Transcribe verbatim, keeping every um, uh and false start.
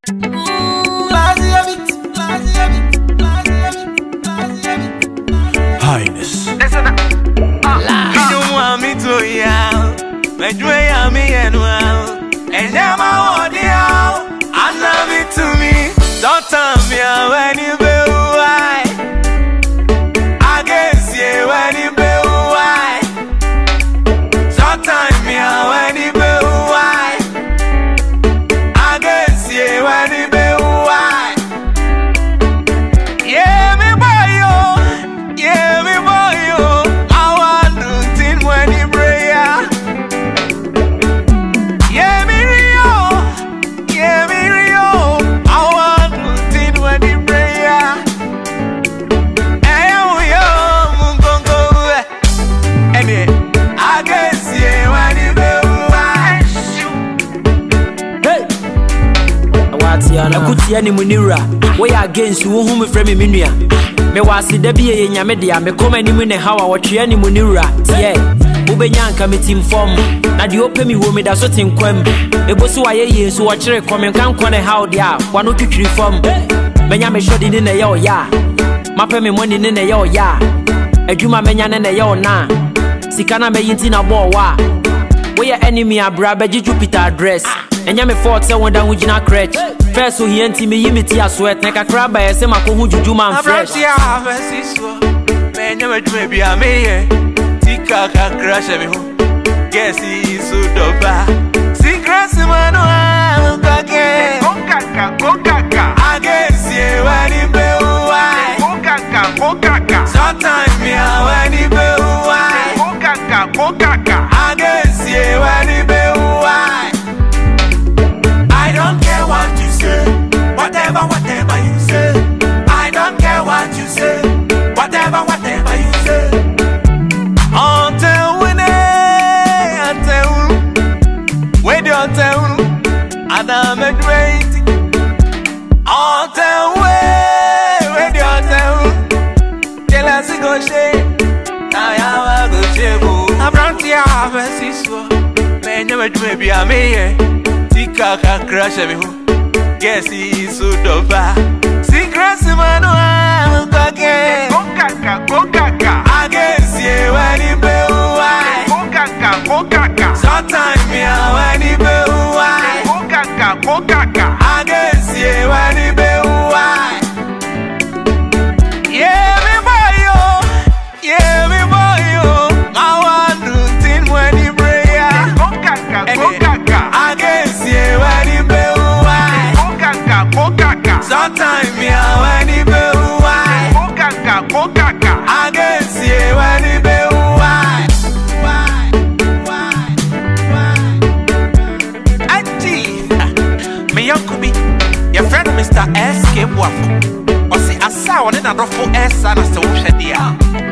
Highness. Listen up. You don't want me to yell. But you hear me and well. And now my word, I love it to me. Don't tell me when you be why. I guess you when you be why. Don't tell me when you be why. I guess you when you be why. Yeah, me boy yo. Yeah, me boy yo. I want to think when you pray. Yeah, me Rio. Yeah, me Rio. I want to think when you pray. Hey, yo, mungongo. Any, I guess yeah when you be why. Hey, what's your name? Akutia ni munira. We against you who me frame me nua. Me wasi debi ye nyame dia me koma ni mu ne hawa wotwe ni munira. Yeah. Ubenyanka me team form. Na di ope mi wo me da so tinkwam. Ebosu wa ye ye so wo kire komen kan kone how dia. Wano twitwiri form. Menya me shodi ni ne ye o ya. Mape me money ni ne ye o ya. Adwuma menya ne ne ye o na. Sika na me yinti na bo wa. We ye enemy abra beji Jupiter address. Enya me fort se wonda hu gina crutch. First so he enti me yimiti aswet na kakra ba ye se makohu juju man fresh. Abranti a versus menya me dwuma bia me ye. Tika kakra she me hu. Guess he so doba. Secrets man wa kake. Kokaka kokaka. I guess ye when he be why. Kokaka kokaka. Sometimes me when he be why. Kokaka kokaka. I guess ye when he be why. I don't care what you say. Whatever whatever you say. I don't care what you say. Whatever whatever you say. Until when until when you tell and I'm a great until when when you tell tell us go share now I go share I'm proud to have a sister man you maybe I'm here tika crash me who guess he's so dopa secrets man I'm kake kokaka kokaka I guess you when you be why kokaka kokaka sometimes me when you be why kokaka kokaka I guess you when you be why yeah me boy yo yeah me boy yo I want to think when you pray kokaka kokaka I guess you when you be why kokaka kokaka sometimes me when you be why kokaka kokaka I guess you when you be why why why why Auntie me uncle be your friend Mister S K Wafo or see asa on na dofo S na se wo hwe dia